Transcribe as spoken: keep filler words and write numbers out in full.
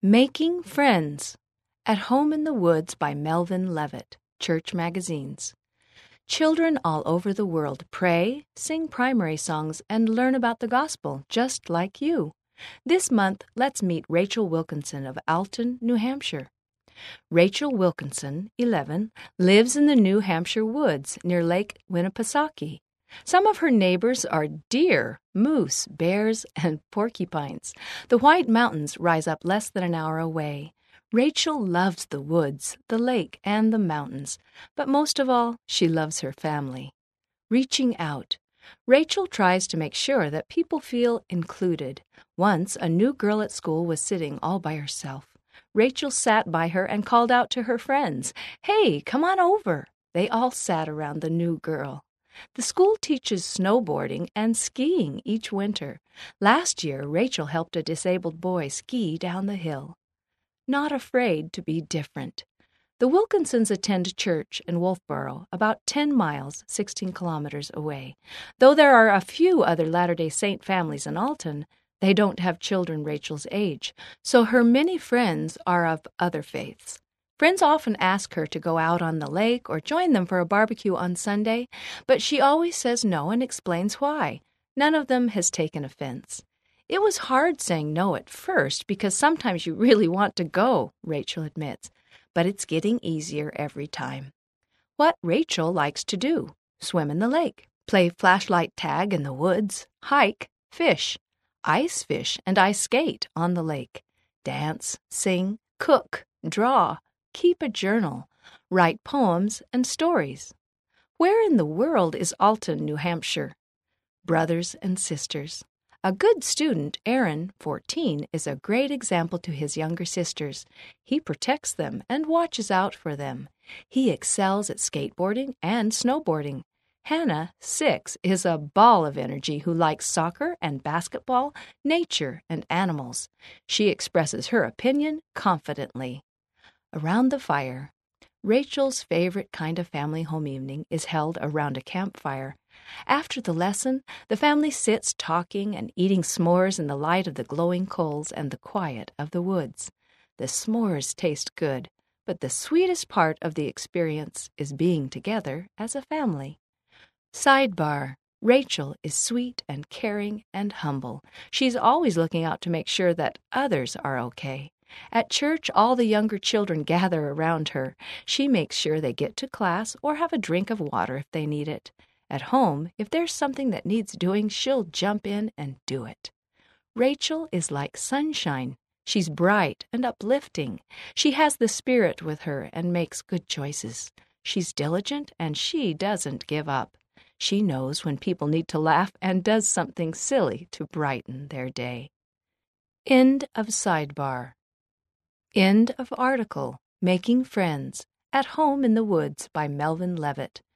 Making Friends. At Home in the Woods by Melvin Levitt, Church Magazines. Children all over the world pray, sing primary songs, and learn about the gospel, just like you. This month, let's meet Rachel Wilkinson of Alton, New Hampshire. Rachel Wilkinson, eleven, lives in the New Hampshire woods near Lake Winnipesaukee. Some of her neighbors are deer, moose, bears, and porcupines. The White Mountains rise up less than an hour away. Rachel loves the woods, the lake, and the mountains, but most of all, she loves her family. Reaching out. Rachel tries to make sure that people feel included. Once, a new girl at school was sitting all by herself. Rachel sat by her and called out to her friends, "Hey, come on over." They all sat around the new girl. The school teaches snowboarding and skiing each winter. Last year, Rachel helped a disabled boy ski down the hill. Not afraid to be different. The Wilkinsons attend church in Wolfboro, about ten miles, sixteen kilometers away. Though there are a few other Latter-day Saint families in Alton, they don't have children Rachel's age, so her many friends are of other faiths. Friends often ask her to go out on the lake or join them for a barbecue on Sunday, but she always says no and explains why. None of them has taken offense. It was hard saying no at first because sometimes you really want to go, Rachel admits, but it's getting easier every time. What Rachel likes to do: swim in the lake, play flashlight tag in the woods, hike, fish, ice fish and ice skate on the lake, dance, sing, cook, draw, keep a journal, write poems and stories. Where in the world is Alton, New Hampshire? Brothers and sisters. A good student, Aaron, fourteen, is a great example to his younger sisters. He protects them and watches out for them. He excels at skateboarding and snowboarding. Hannah, six, is a ball of energy who likes soccer and basketball, nature, and animals. She expresses her opinion confidently. Around the fire. Rachel's favorite kind of family home evening is held around a campfire. After the lesson, the family sits talking and eating s'mores in the light of the glowing coals and the quiet of the woods. The s'mores taste good, but the sweetest part of the experience is being together as a family. Sidebar. Rachel is sweet and caring and humble. She's always looking out to make sure that others are okay. At church, all the younger children gather around her. She makes sure they get to class or have a drink of water if they need it. At home, if there's something that needs doing, she'll jump in and do it. Rachel is like sunshine. She's bright and uplifting. She has the Spirit with her and makes good choices. She's diligent and she doesn't give up. She knows when people need to laugh and does something silly to brighten their day. End of sidebar. End of article. Making Friends. At Home in the Woods by Melvin Levitt.